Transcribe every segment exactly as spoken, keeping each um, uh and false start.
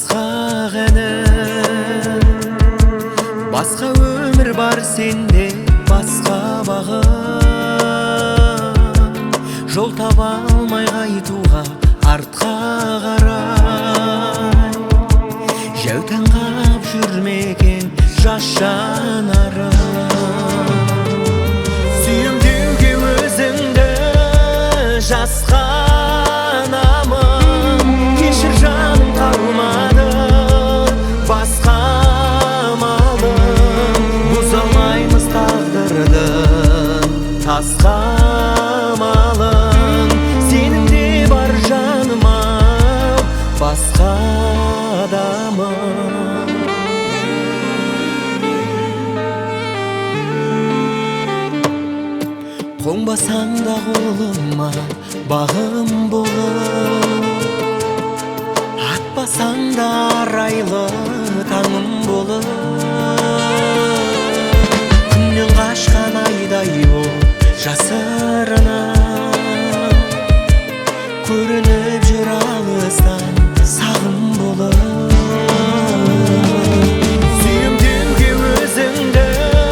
асқақ әнім. Басқа өмір бар сенде, басқа бағыт. Жол таба алмай қайтуға артқа қарай. Жәутең қап жүрмеген жас жанарым. Сүйемдеуге өзіңді жасқанамын. Кешір жаным, қалмады басқа амалым. Бұза алмаймыз тағдырдың тасқа амалын. Сенің де бар жаным-ау, басқа адамым. Қонбасаң да қолыма бағым болып, атпасаң да арайлы таңым болып. Күннен қашқан айдай ол жасырынып, көрініп жүр алыстан сағым болып. Сүйемдеуге өзіңді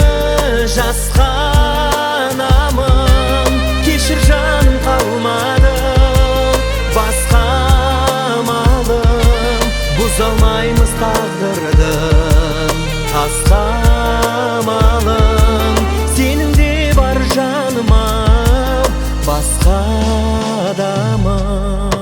жасқанамын. Кешір жаным, қалмады басқа амалым. Бұза алмаймыз тағдырдың тасқа амалын. Сенің де бар жаным-ау, басқа адамым.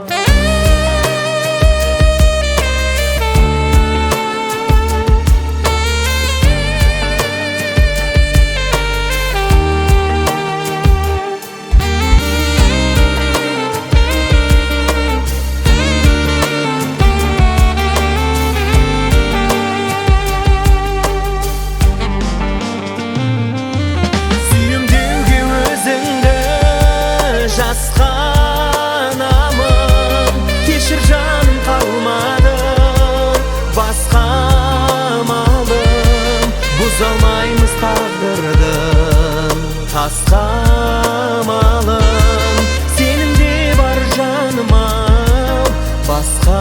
Жасқанамын. Кешір жаным, қалмады басқа амалым. Бұза алмаймыз тағдырдың тасқа амалын. Сенің де бар жаным-ау, басқа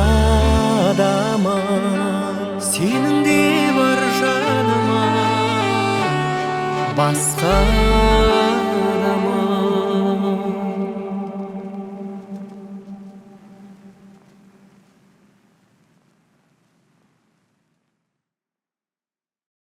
адамым. Сенің де бар жаным-ау, басқа